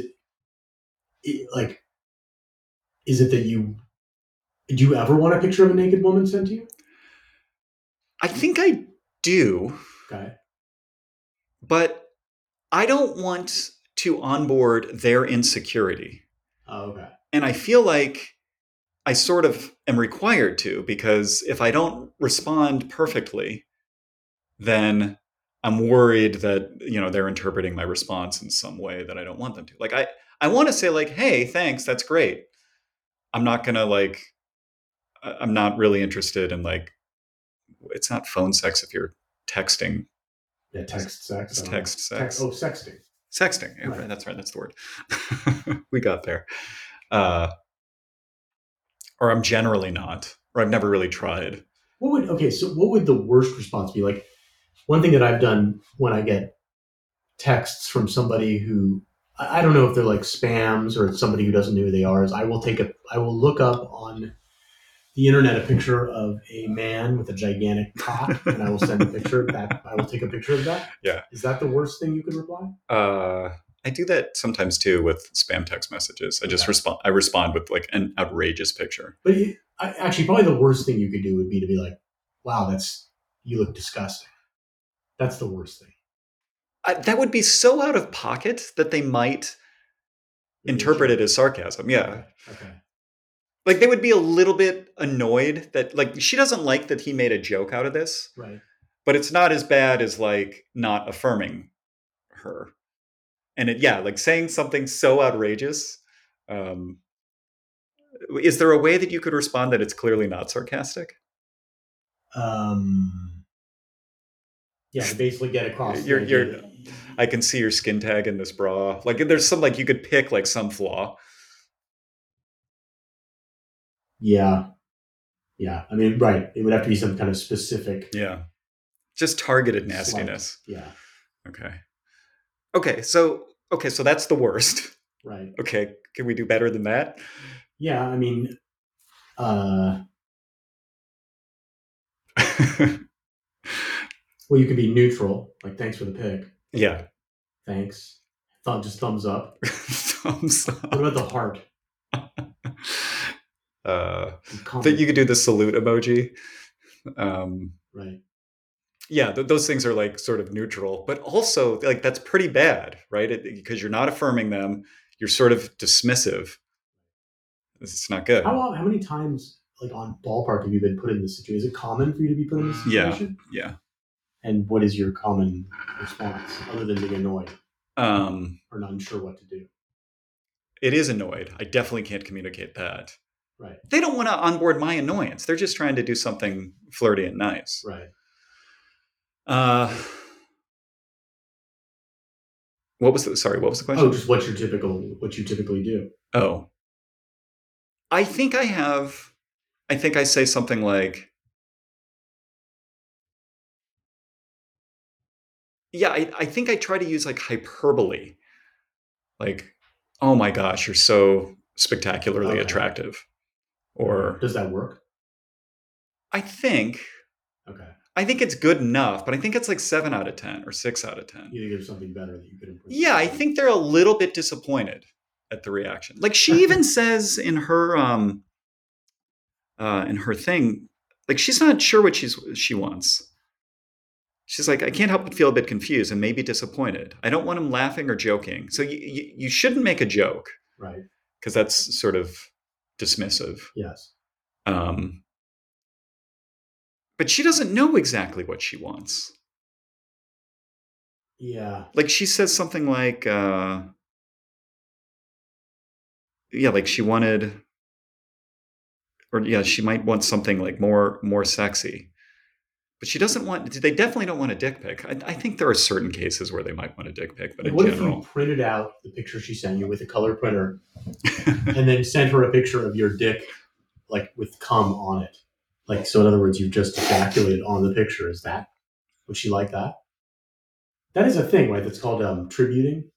it that do you ever want a picture of a naked woman sent to you? I think I do. Okay. But I don't want to onboard their insecurity. Oh, okay. And I feel like I sort of am required to, because if I don't respond perfectly, then I'm worried that, they're interpreting my response in some way that I don't want them to. Like I want to say like, "Hey, thanks, that's great." I'm not going to I'm not really interested in it's not phone sex if you're texting. Yeah, text sex. It's text sex. Sexting. Sexting. Yeah, right. That's right. That's the word. We got there. Or I'm generally not, or I've never really tried. What would the worst response be? Like, one thing that I've done when I get texts from somebody who, I don't know if they're like spams or it's somebody who doesn't know who they are, is I will look up on the internet a picture of a man with a gigantic cock, and I will send a picture of that. I will take a picture of that. Yeah. Is that the worst thing you could reply? I do that sometimes too with spam text messages. I just respond with like an outrageous picture. But actually, probably the worst thing you could do would be to be like, "Wow, you look disgusting." That's the worst thing. That would be so out of pocket that they might interpret it as sarcasm. Yeah. Okay. Like they would be a little bit annoyed that like she doesn't like that he made a joke out of this. Right. But it's not as bad as like not affirming her. And like saying something so outrageous. Is there a way that you could respond that it's clearly not sarcastic? Yeah, to basically get across the You're idea you're I can see your skin tag in this bra. Like there's some like you could pick like some flaw. yeah, yeah. I mean, right. It would have to be some kind of specific Yeah. Just targeted slight. nastiness. Yeah, Okay. Okay, so that's the worst. right. Okay, can we do better than that? Yeah, I mean, uh, well, you could be neutral, like thanks for the pick, Yeah. thanks, just thumbs up. Thumbs What up. about the heart? Uh, that Comment, you could do the salute emoji. Um, right? yeah, those things are like sort of neutral, but also like that's pretty bad, right? Because you're not affirming them. You're sort of dismissive. It's not good. How many times, like on ballpark, have you been put in this situation? Is it common for you to be put in this Yeah, situation? yeah. And what is your common response, other than being annoyed Um, or not unsure what to do? it is annoyed. I definitely can't communicate that. Right, They don't want to onboard my annoyance. They're just trying to do something flirty and nice. right. Uh, what was the sorry? What was the question? Oh, just what you typically do. Oh, I think I have. I think I say something like, yeah, I think I try to use like hyperbole. Like, oh my gosh, you're so spectacularly Okay. attractive. Or Does that work? I think Okay. I think it's good enough, but I think it's like 7 out of 10 or 6 out of 10. You think there's something better that you could improve? Yeah, I think they're a little bit disappointed at the reaction. Like she even says in her thing, like she's not sure what she wants. She's like, I can't help but feel a bit confused and maybe disappointed. I don't want him laughing or joking. So you shouldn't make a joke, Right. because that's sort of dismissive. Yes. Um, but she doesn't know exactly what she wants. Yeah. Like she says something like, yeah, like she wanted, or yeah, she might want something like more sexy. But she doesn't want. They definitely don't want a dick pic. I think there are certain cases where they might want a dick pic, but Like, in what if you general, printed out the picture she sent you with a color printer, and then sent her a picture of your dick, like with cum on it? Like, so in other words, you've just ejaculated on the picture. Would she like that? That is a thing, right? That's called tributing.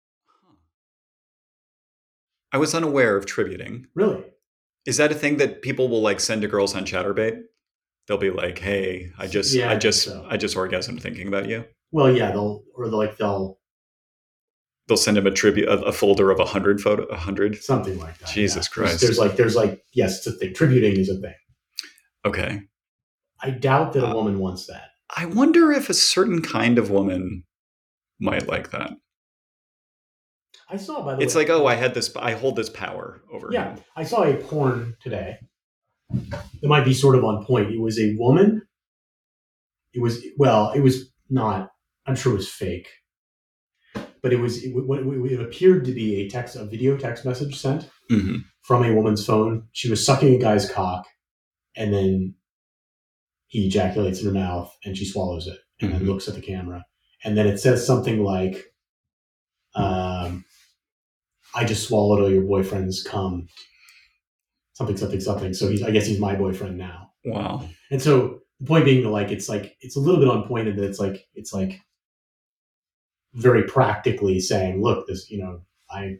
I was unaware of tributing. Really? Is that a thing that people will like send to girls on ChatterBait? They'll be like, "Hey, Yeah, I think so. I just orgasmed thinking about you." Well, yeah, they'll They'll send him a folder of 100. something like that. Jesus Yeah. Christ. There's like yes, it's a thing. Tributing is a thing. Okay. I doubt that a woman wants that. I wonder if a certain kind of woman might like that. I saw, by the way. It's like, oh, I hold this power over Yeah, him. I saw a porn today that might be sort of on point. It was a woman. It was not. I'm sure it was fake, but it appeared to be a video text message sent Mm-hmm. from a woman's phone. She was sucking a guy's cock, and then he ejaculates in her mouth, and she swallows it, and then looks at the camera, and then it says something like, "I just swallowed all your boyfriend's cum." Something, something, something. So I guess he's my boyfriend now. Wow. And so the point being that it's a little bit on point in that it's like very practically saying, look, this, I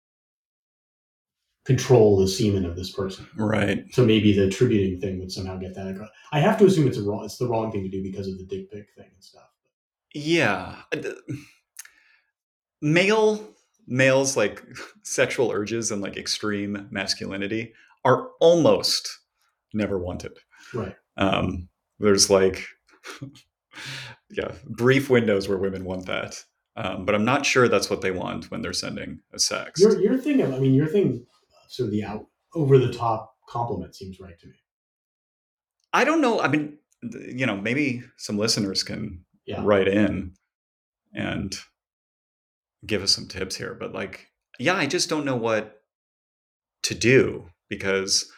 control the semen of this person. Right. So maybe the tributing thing would somehow get that across. I have to assume it's the wrong thing to do because of the dick pic thing and stuff. Yeah. Males like sexual urges and like extreme masculinity are almost never wanted. Right. There's like, yeah, brief windows where women want that. But I'm not sure that's what they want when they're sending a sext. Your thing, sort of the over the top compliment seems right to me. I don't know. I mean, maybe some listeners can write in and give us some tips here. But like, yeah, I just don't know what to do, because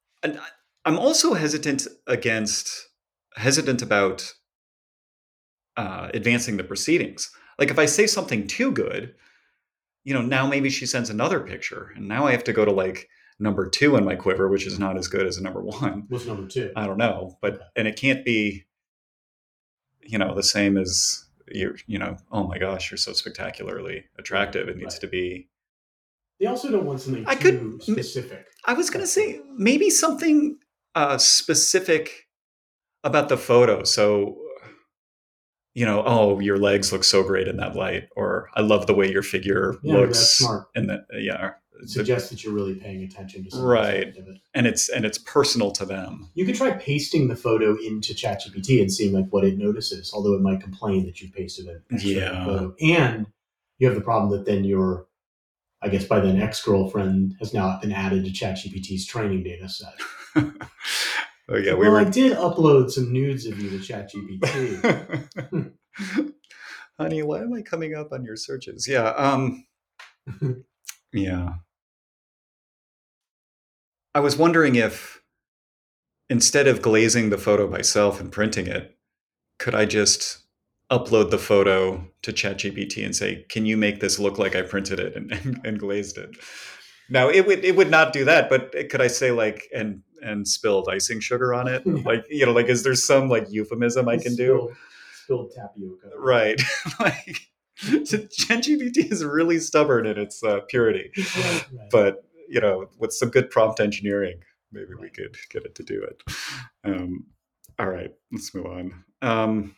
I'm also hesitant about advancing the proceedings. Like if I say something too good, now maybe she sends another picture, and now I have to go to like number 2 in my quiver, which is not as good as a number 1. What's number 2? I don't know, but and it can't be, the same as oh my gosh, you're so spectacularly attractive. It needs to be. They also don't want something too specific. I was going to say maybe something specific about the photo. So, oh, your legs look so great in that light, or I love the way your figure looks. That's smart. And that, it suggests that you're really paying attention to something. Right. And it's personal to them. You could try pasting the photo into ChatGPT and seeing like what it notices, although it might complain that you pasted an extra photo. And you have the problem that then I guess by then ex-girlfriend has now been added to ChatGPT's training data set. Oh yeah, I did upload some nudes of you to ChatGPT. Honey, why am I coming up on your searches? Yeah. Yeah. I was wondering if instead of glazing the photo myself and printing it, could I just upload the photo to ChatGPT and say, "Can you make this look like I printed it and glazed it?" Now it would not do that, but could I say like and spilled icing sugar on it? Like like is there some like euphemism I can do? Spilled tapioca. Right. Like ChatGPT is really stubborn in its purity, right. But with some good prompt engineering, maybe we could get it to do it. All right, let's move on.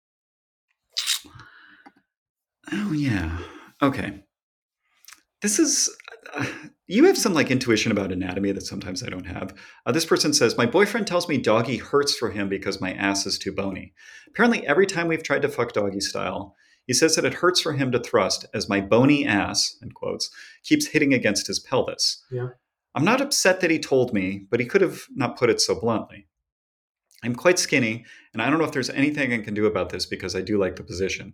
Oh yeah. Okay. This is you have some like intuition about anatomy that sometimes I don't have. This person says, my boyfriend tells me doggy hurts for him because my ass is too bony. Apparently every time we've tried to fuck doggy style, he says that it hurts for him to thrust as my bony ass, in quotes, keeps hitting against his pelvis. Yeah. I'm not upset that he told me, but he could have not put it so bluntly. I'm quite skinny, and I don't know if there's anything I can do about this because I do like the position.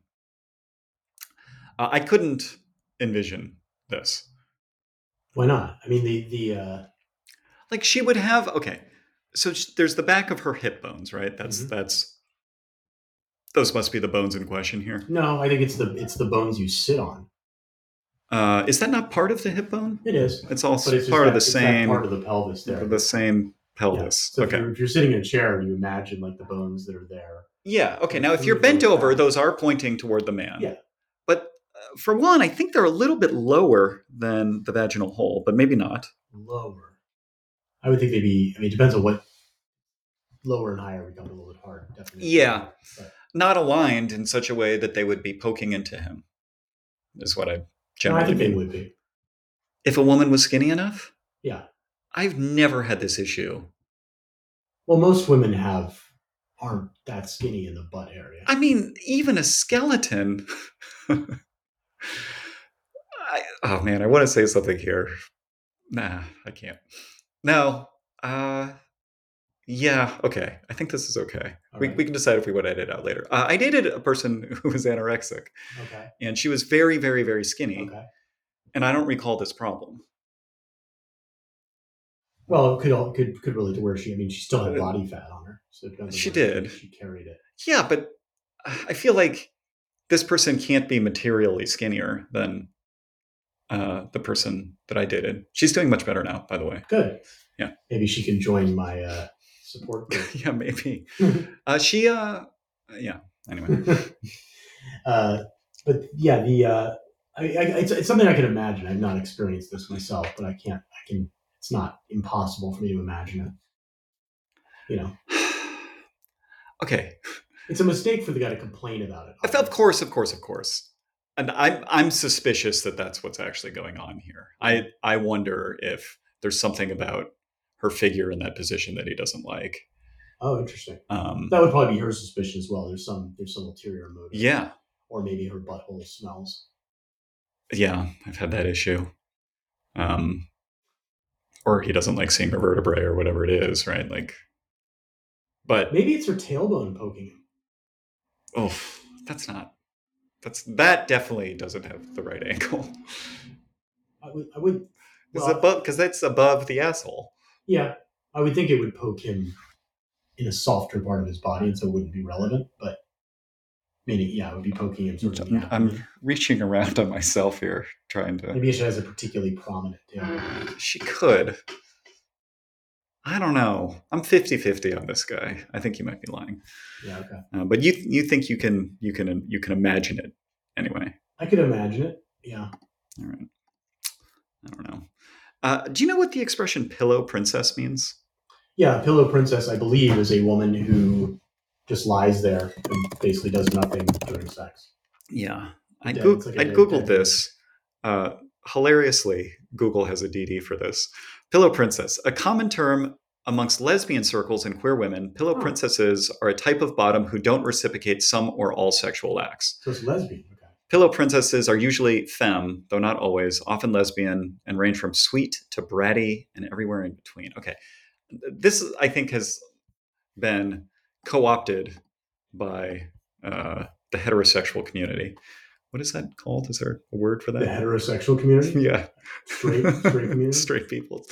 I couldn't envision this. Why not? I mean, the like she would have, okay, so there's the back of her hip bones, right? That's those must be the bones in question here. No, I think it's the bones you sit on. Is that not part of the hip bone? It is. It's also part of the same part of the pelvis there. The same pelvis. Yeah. So okay. If you're sitting in a chair and you imagine like the bones that are there. Yeah. Okay. Now, if you're bent over, those are pointing toward the man. Yeah. But for one, I think they're a little bit lower than the vaginal hole, but maybe not. Lower. I would think they'd be. I mean, it depends on what. Lower and higher becomes a little bit hard. Definitely. Yeah. Not aligned in such a way that they would be poking into him. Is what I generally. I think they would be. If a woman was skinny enough. Yeah. I've never had this issue. Well, most women aren't that skinny in the butt area. I mean, even a skeleton. Oh man, I want to say something here. Nah, I can't. No. Yeah, okay. I think this is okay. We can decide if we want to edit it out later. I dated a person who was anorexic. Okay. And she was very, very, very skinny. Okay. And I don't recall this problem. Well, it could relate to where she still had body fat on her. So she did. She carried it. Yeah, but I feel like this person can't be materially skinnier than the person that I dated. She's doing much better now, by the way. Good. Yeah. Maybe she can join my support group. Yeah, maybe. Yeah. Anyway. But yeah, it's something I can imagine. I've not experienced this myself, but I can. It's not impossible for me to imagine it. Okay. It's a mistake for the guy to complain about it. Obviously. Of course. And I'm suspicious that that's what's actually going on here. I wonder if there's something about her figure in that position that he doesn't like. Oh, interesting. That would probably be her suspicion as well. There's some ulterior motive. Yeah. Or maybe her butthole smells. Yeah, I've had that issue. Or he doesn't like seeing her vertebrae or whatever it is, right? But maybe it's her tailbone poking him. Oh, that definitely doesn't have the right angle. I would. Because that's above the asshole. Yeah, I would think it would poke him in a softer part of his body, and so it wouldn't be relevant. But Meaning, yeah, it would be poking him sort of in the I'm abdomen. reaching around on myself here, trying to. Maybe she has a particularly prominent tail. She could. I don't know. I'm 50-50 on this guy. I think you might be lying. Yeah, okay. But you think you can imagine it anyway. I could imagine it. Yeah. All right. I don't know. Do you know what the expression "pillow princess" means? Yeah, a pillow princess, I believe, is a woman who just lies there and basically does nothing during sex. Yeah, I It's like a very googled dead this. Hilariously, Google has a DD for this. Pillow princess, a common term amongst lesbian circles and queer women. Pillow Oh. princesses are a type of bottom who don't reciprocate some or all sexual acts. So it's lesbian. Okay. Pillow princesses are usually femme, though not always, often lesbian, and range from sweet to bratty and everywhere in between. Okay. This, I think, has been co-opted by the heterosexual community. What is that called? Is there a word for that? The heterosexual community? Yeah. Straight community? Straight people.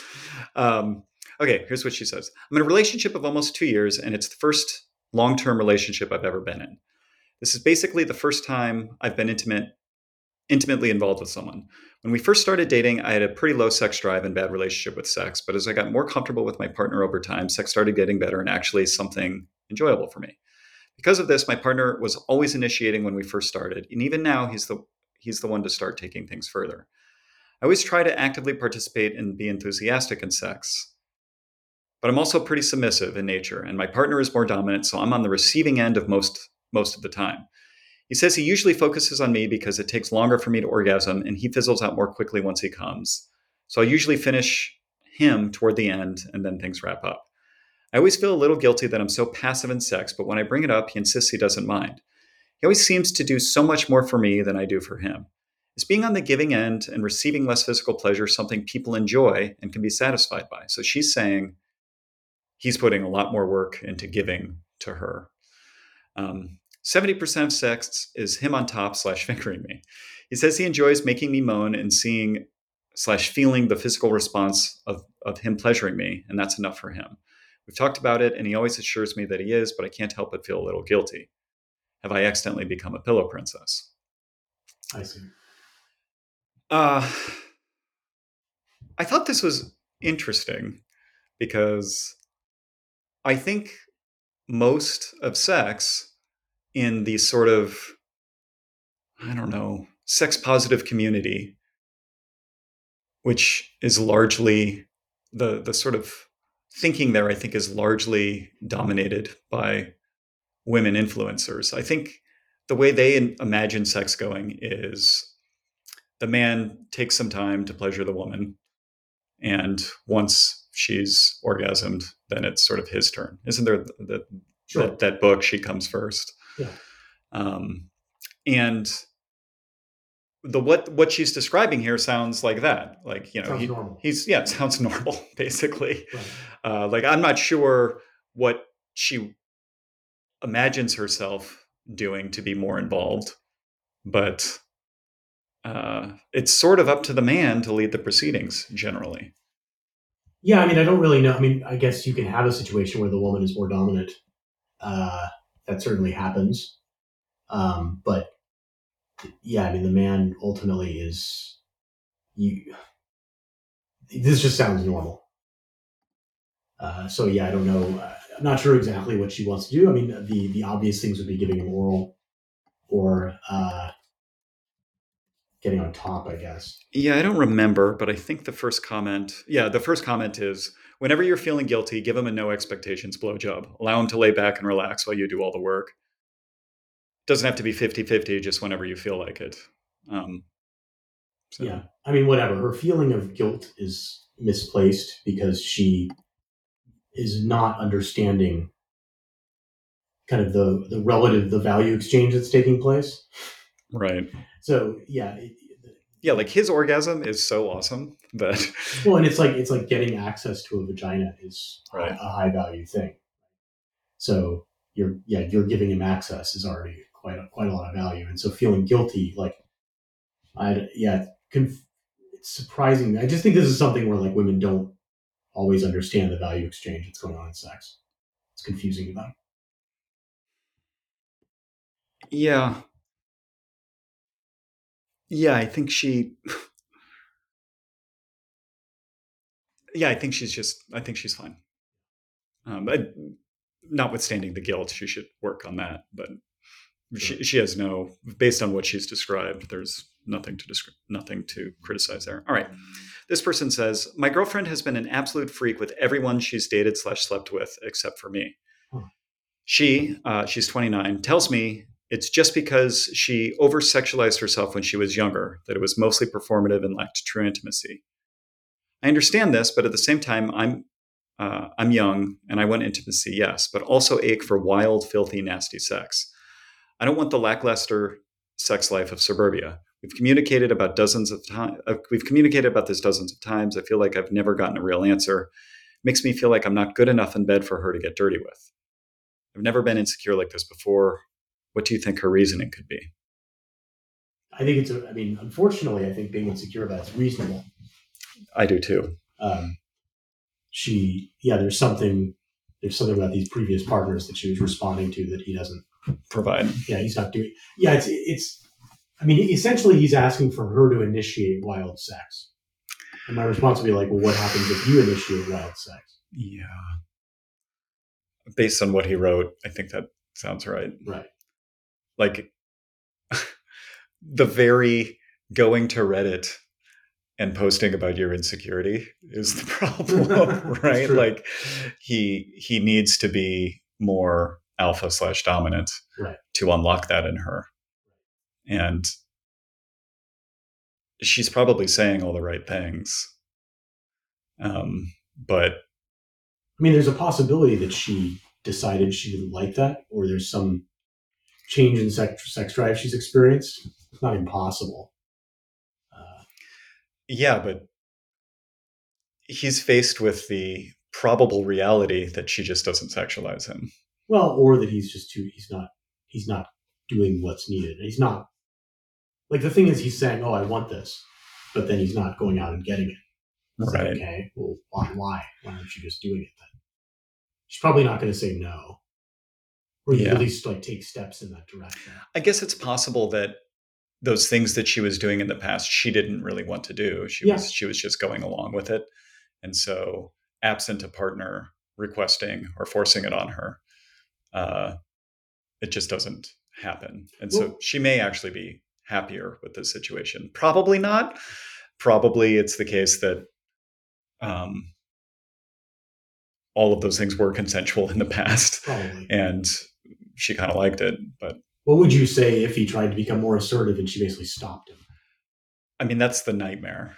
Okay, here's what she says. I'm in a relationship of almost 2 years, and it's the first long-term relationship I've ever been in. This is basically the first time I've been intimately involved with someone. When we first started dating, I had a pretty low sex drive and bad relationship with sex, but as I got more comfortable with my partner over time, sex started getting better and actually something enjoyable for me. Because of this, my partner was always initiating when we first started, and even now he's the one to start taking things further. I always try to actively participate and be enthusiastic in sex, but I'm also pretty submissive in nature, and my partner is more dominant, so I'm on the receiving end of most of the time. He says he usually focuses on me because it takes longer for me to orgasm, and he fizzles out more quickly once he comes. So I usually finish him toward the end, and then things wrap up. I always feel a little guilty that I'm so passive in sex, but when I bring it up, he insists he doesn't mind. He always seems to do so much more for me than I do for him. Is being on the giving end and receiving less physical pleasure something people enjoy and can be satisfied by? So she's saying he's putting a lot more work into giving to her. 70% of sex is him on top / fingering me. He says he enjoys making me moan and seeing / feeling the physical response of him pleasuring me, and that's enough for him. We've talked about it, and he always assures me that he is, but I can't help but feel a little guilty. Have I accidentally become a pillow princess? I see. I thought this was interesting because I think most of sex in the sort of, I don't know, sex positive community, which is largely the sort of thinking there, I think, is largely dominated by women influencers. I think the way they imagine sex going is the man takes some time to pleasure the woman, and once she's orgasmed, then it's sort of his turn. Isn't there Sure. that book, She Comes First? Yeah. And what she's describing here sounds like that. Like, Sounds normal. it sounds normal, basically. Right. Like, I'm not sure what she imagines herself doing to be more involved, but it's sort of up to the man to lead the proceedings generally. Yeah, I mean, I don't really know. I mean, I guess you can have a situation where the woman is more dominant. That certainly happens. But yeah, I mean, the man ultimately is you. This just sounds normal. So yeah, I don't know. I'm not sure exactly what she wants to do. I mean, the obvious things would be giving him oral or getting on top, I guess. Yeah, I don't remember, but I think the first comment is, whenever you're feeling guilty, give him a no expectations blowjob. Allow him to lay back and relax while you do all the work. Doesn't have to be 50-50, just whenever you feel like it. Yeah, I mean, whatever. Her feeling of guilt is misplaced because she is not understanding kind of the value exchange that's taking place. Right. So yeah. Like his orgasm is so awesome that. Well, and it's like getting access to a vagina is right. a high value thing. So you're giving him access is already quite a lot of value, and so feeling guilty, like, it's surprising. I just think this is something where like women don't always understand the value exchange that's going on in sex. It's confusing to them. Yeah. Yeah, I think I think she's fine. But notwithstanding the guilt, she should work on that. But she has based on what she's described, there's nothing to criticize there. All right. This person says, my girlfriend has been an absolute freak with everyone she's dated/slept with, except for me. Huh. She's 29, tells me it's just because she over-sexualized herself when she was younger, that it was mostly performative and lacked true intimacy. I understand this, but at the same time, I'm young and I want intimacy, yes, but also ache for wild, filthy, nasty sex. I don't want the lackluster sex life of suburbia. We've communicated about this dozens of times. I feel like I've never gotten a real answer. It makes me feel like I'm not good enough in bed for her to get dirty with. I've never been insecure like this before. What do you think her reasoning could be? I think unfortunately, I think being insecure about it's reasonable. I do too. There's something about these previous partners that she was responding to that he doesn't provide. Yeah, he's not doing. Yeah, essentially he's asking for her to initiate wild sex. And my response would be like, well, what happens if you initiate wild sex? Yeah. Based on what he wrote, I think that sounds right. Right. Like the very going to Reddit and posting about your insecurity is the problem, right? Like he needs to be more alpha/dominant to unlock that in her. And she's probably saying all the right things. But there's a possibility that she decided she didn't like that, or there's some change in sex drive she's experienced. It's not impossible. Yeah, but he's faced with the probable reality that she just doesn't sexualize him. Well, or that he's not doing what's needed. He's not, like, the thing is, he's saying, oh, I want this, but then he's not going out and getting it. It's right. Like, okay, well, why? Why aren't you just doing it then? She's probably not going to say no. Or you at least take steps in that direction. I guess it's possible that those things that she was doing in the past, she didn't really want to do. She was just going along with it. And so absent a partner requesting or forcing it on her, it just doesn't happen. And so she may actually be happier with this situation. Probably not. Probably it's the case that all of those things were consensual in the past. Probably. And she kind of liked it. But what would you say if he tried to become more assertive and she basically stopped him? That's the nightmare.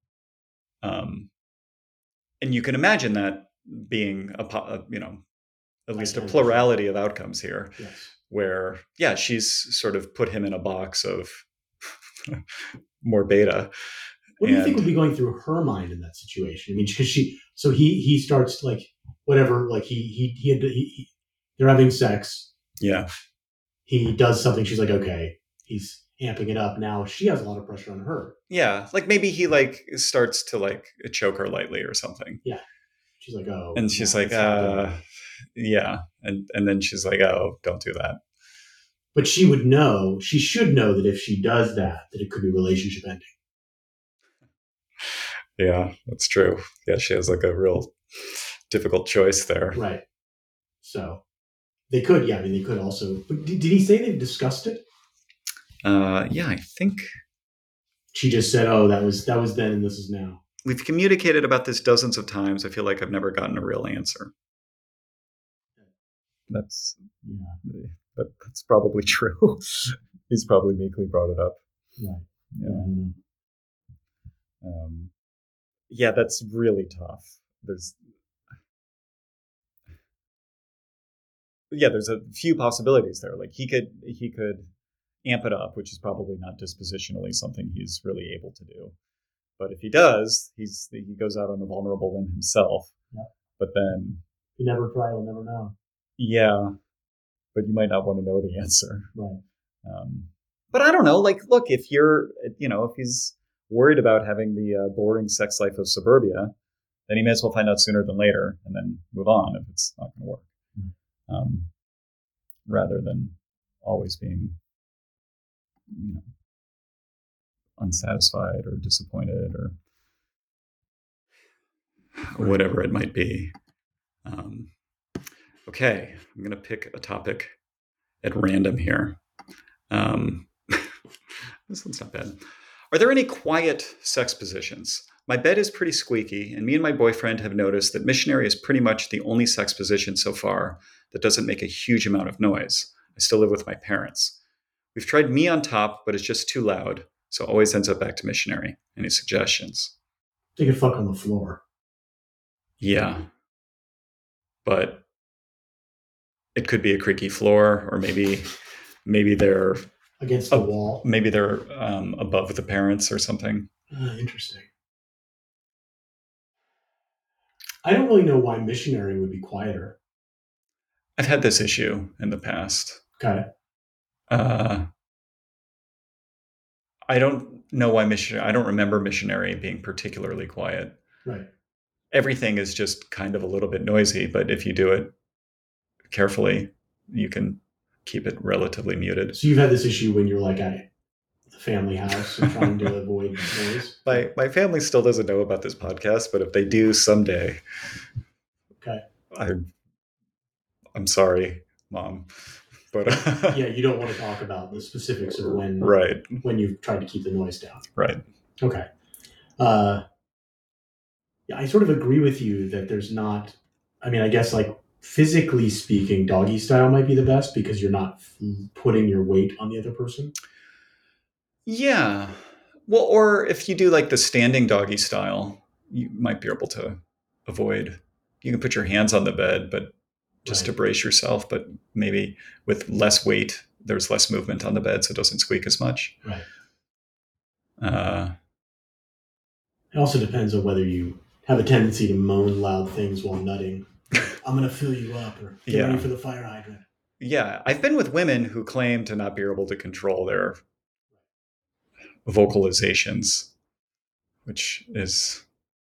And you can imagine that being at least a plurality of outcomes here, where she's sort of put him in a box of more beta. What do you think would be going through her mind in that situation? Because he starts whatever, they're having sex. Yeah. He does something. She's like, okay, he's amping it up. Now she has a lot of pressure on her. Yeah. Maybe he starts to choke her lightly or something. Yeah. She's like, oh. And she's like, yeah. And then she's like, oh, don't do that. But she should know that if she does that it could be relationship ending. Yeah, that's true. Yeah, she has a real difficult choice there. Right. So they could, they could also. But did he say they've discussed it? Yeah, I think she just said, "Oh, that was then, and this is now." We've communicated about this dozens of times. I feel like I've never gotten a real answer. That's probably true. He's probably meekly brought it up. Right. Yeah. That's really tough. There's a few possibilities there. He could amp it up, which is probably not dispositionally something he's really able to do. But if he does, he goes out on a vulnerable limb himself. Yeah. But then you never try, you'll never know. Yeah, but you might not want to know the answer. Right. But I don't know. Look, if if he's worried about having the boring sex life of suburbia, then he may as well find out sooner than later and then move on if it's not going to work. Rather than always being, unsatisfied or disappointed or whatever it might be. Okay, I'm going to pick a topic at random here. This one's not bad. Are there any quiet sex positions? My bed is pretty squeaky, and me and my boyfriend have noticed that missionary is pretty much the only sex position so far that doesn't make a huge amount of noise. I still live with my parents. We've tried me on top, but it's just too loud, so it always ends up back to missionary. Any suggestions? Take a fuck on the floor. Yeah. But it could be a creaky floor, or maybe they're against the wall. Maybe they're above the parents or something. Interesting. I don't really know why missionary would be quieter. I've had this issue in the past. Okay. I don't know why missionary. I don't remember missionary being particularly quiet. Right. Everything is just kind of a little bit noisy, but if you do it carefully, you can keep it relatively muted. So you've had this issue when you're like at the family house and trying to avoid noise? My family still doesn't know about this podcast, but if they do someday, okay, I'm sorry, Mom. But yeah, you don't want to talk about the specifics of when you've tried to keep the noise down. Right. Okay. Yeah, I sort of agree with you that there's not. I mean, I guess like physically speaking, doggy style might be the best because you're not putting your weight on the other person. Yeah. Well, or if you do like the standing doggy style, you might be able to avoid. You can put your hands on the bed, but just to brace yourself. But maybe with less weight, there's less movement on the bed, so it doesn't squeak as much. Right. It also depends on whether you have a tendency to moan loud things while nutting. I'm going to fill you up, or get ready for the fire hydrant. Yeah. I've been with women who claim to not be able to control their vocalizations, which is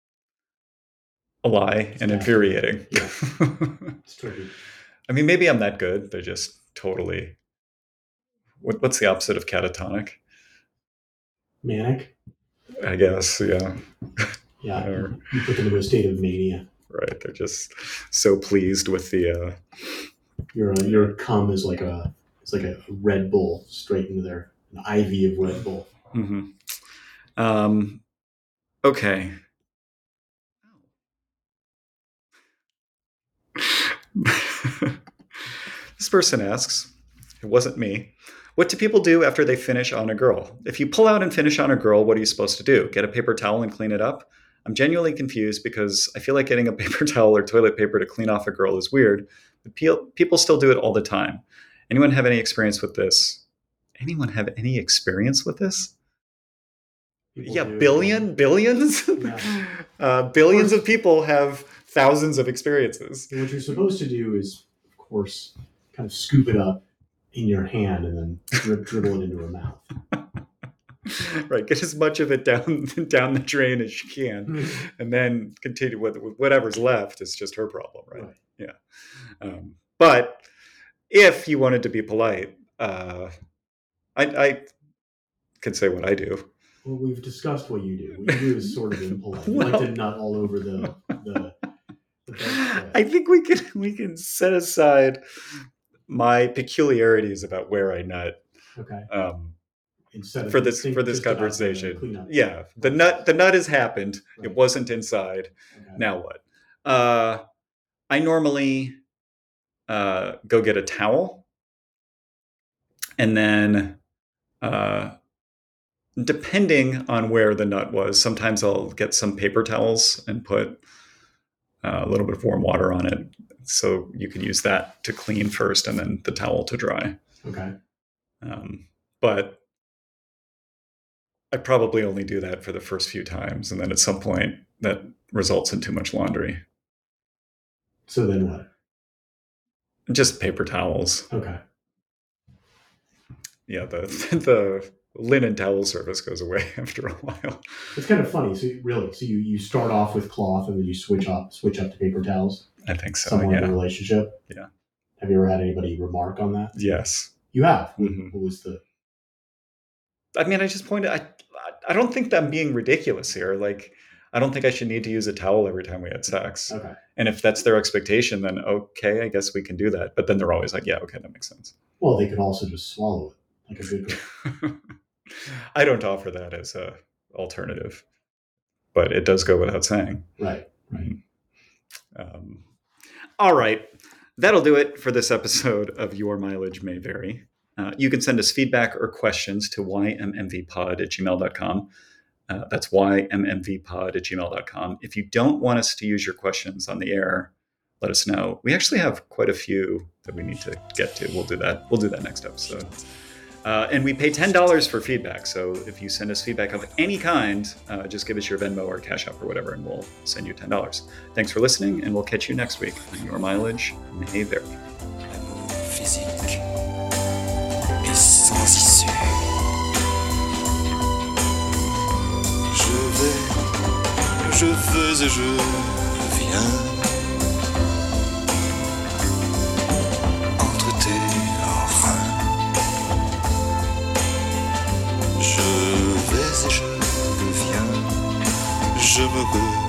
a lie and infuriating. Yeah. It's tricky. I mean, maybe I'm that good. They're just totally... What's the opposite of catatonic? Manic? I guess, yeah. Yeah, you put them into a state of mania. Right, they're just so pleased with the... Your cum is like a Red Bull straight into an IV of Red Bull. Mm-hmm. Okay. This person asks, it wasn't me, what do people do after they finish on a girl? If you pull out and finish on a girl, what are you supposed to do? Get a paper towel and clean it up? I'm genuinely confused because I feel like getting a paper towel or toilet paper to clean off a girl is weird, but people still do it all the time. Anyone have any experience with this? Anyone have any experience with this? Billions? Yeah. Billions of people have thousands of experiences. And what you're supposed to do is, of course, kind of scoop it up in your hand and then dribble it into her mouth. Right, get as much of it down the drain as you can, and then continue with whatever's left. Is just her problem, right? Yeah. But if you wanted to be polite, I could say what I do. Well, we've discussed what you do. What you do is sort of impolite. You like to nut all over the I think we can set aside my peculiarities about where I nut. Okay. Instead for this conversation. Yeah. The nut has happened. Right. It wasn't inside. Okay. Now what? I normally go get a towel, and then depending on where the nut was, sometimes I'll get some paper towels and put a little bit of warm water on it, so you can use that to clean first and then the towel to dry. Okay. But I probably only do that for the first few times, and then at some point that results in too much laundry. So then what? Just paper towels. Okay. Yeah, the linen towel service goes away after a while. It's kind of funny. So you start off with cloth and then you switch up to paper towels? I think so. Somewhere in the relationship? Yeah. Have you ever had anybody remark on that? Yes. You have. Mhm. What was the? I mean, I just pointed. I don't think that I'm being ridiculous here. Like, I don't think I should need to use a towel every time we had sex. Okay. And if that's their expectation, then okay, I guess we can do that. But then they're always like, yeah, okay, that makes sense. Well, they could also just swallow it like a good girl. I don't offer that as a alternative, but it does go without saying. Right. All right. That'll do it for this episode of Your Mileage May Vary. You can send us feedback or questions to ymmvpod@gmail.com. That's ymmvpod@gmail.com. If you don't want us to use your questions on the air, let us know. We actually have quite a few that we need to get to. We'll do that. We'll do that next episode. And we pay $10 for feedback. So if you send us feedback of any kind, just give us your Venmo or Cash App or whatever, and we'll send you $10. Thanks for listening, and we'll catch you next week on Your Mileage May Vary. L'amour physique est sans issue. Je veux et je viens entre tes reins. Je vais et je viens, je me